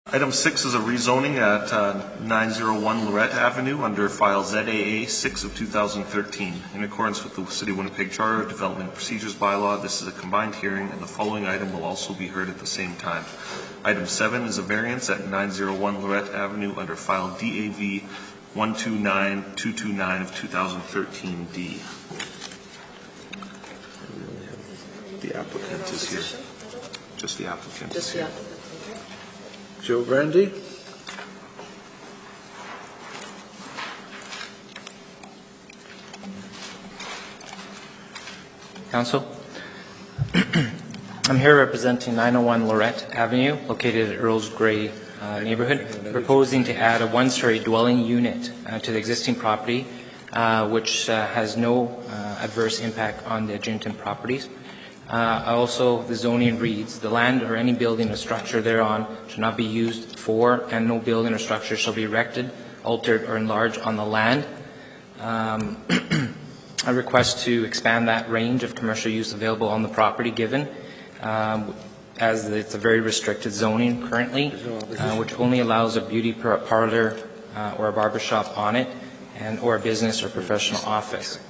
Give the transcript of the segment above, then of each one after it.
Item 6 is a rezoning at 901 Lorette Avenue under file ZAA 6 of 2013. In accordance with the City of Winnipeg Charter Development Procedures Bylaw, this is a combined hearing and the following item will also be heard at the same time. Item 7 is a variance at 901 Lorette Avenue under file DAV 129229 of 2013D. The applicant is here. Just the applicant. Just the applicant. Joe Brandy. Council, I'm here representing 901 Lorette Avenue, located at Earls Grey neighborhood, proposing to add a one-story dwelling unit to the existing property, which has no adverse impact on the adjacent properties. Also, the zoning reads, the land or any building or structure thereon shall not be used for, and no building or structure shall be erected, altered, or enlarged on the land. I request to expand that range of commercial use available on the property given, as it's a very restricted zoning currently, which only allows a beauty parlor or a barber shop on it, and or a business or professional office.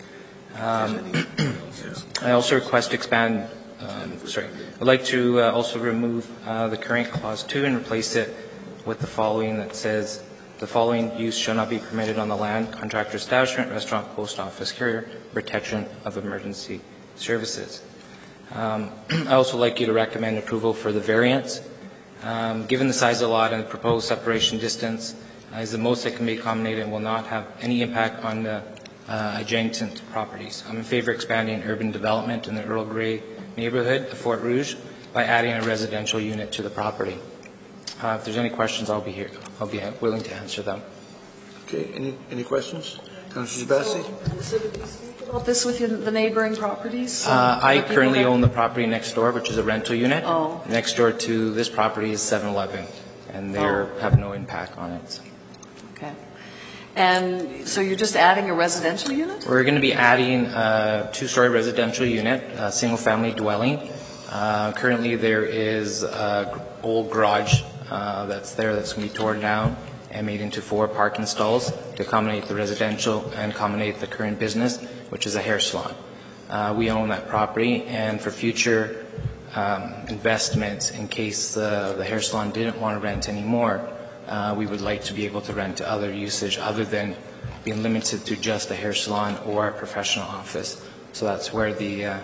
I also request to expand, I'd like to also remove the current clause 2 and replace it with the following that says, the following use shall not be permitted on the land, contractor establishment, restaurant, post office, carrier, protection of emergency services. I also like you to recommend approval for the variance. Given the size of the lot and the proposed separation distance is the most that can be accommodated and will not have any impact on the adjacent properties. I'm in favor of expanding urban development in the Earl Grey neighborhood of Fort Rouge by adding a residential unit to the property. If there's any questions, I'll be here. I'll be willing to answer them. Okay. Any questions? Councillor Bassey? So did you speak about this with the neighboring properties? I currently own the property next door, which is a rental unit. Oh. Next door to this property is 7-Eleven, and they have no impact on it. So. Okay. And so you're just adding a residential unit? We're going to be adding a two-story residential unit, a single-family dwelling. Currently, there is an old garage that's going to be torn down and made into 4 parking stalls to accommodate the residential and accommodate the current business, which is a hair salon. We own that property, and for future investments, in case the hair salon didn't want to rent anymore, we would like to be able to rent to other usage other than being limited to just a hair salon or a professional office. So that's where the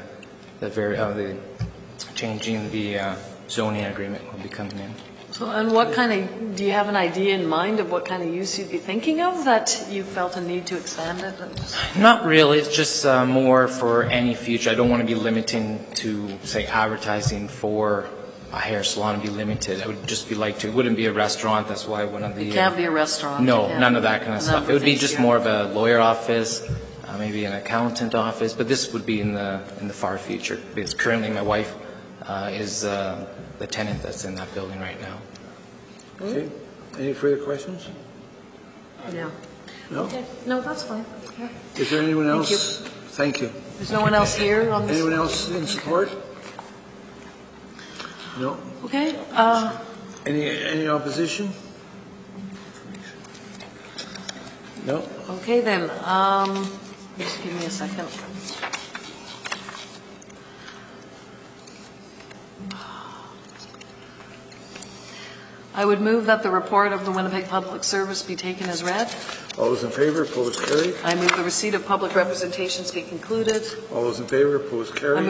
changing the zoning agreement will be coming in. So, and what kind of, do you have an idea in mind of what kind of use you'd be thinking of that you felt a need to expand it? Not really. It's just more for any future. I don't want to be limiting to, say, advertising for a hair salon and be limited. I would just be like to, it wouldn't be a restaurant. That's why one of the... It can't be a restaurant. No, none of that kind of stuff. It would be just more of a lawyer office, maybe an accountant office, but this would be in the far future, because currently my wife is the tenant that's in that building right now. Okay. Any further questions? No. No? Okay. No, that's fine. Yeah. Is there anyone else? Thank you. There's no one else here on this? Anyone else in support? No? Okay. Any opposition? No? Okay then. Just give me a second. I would move that the report of the Winnipeg Public Service be taken as read. All those in favor, opposed, carried. I move the receipt of public representations be concluded. All those in favor, opposed, carried.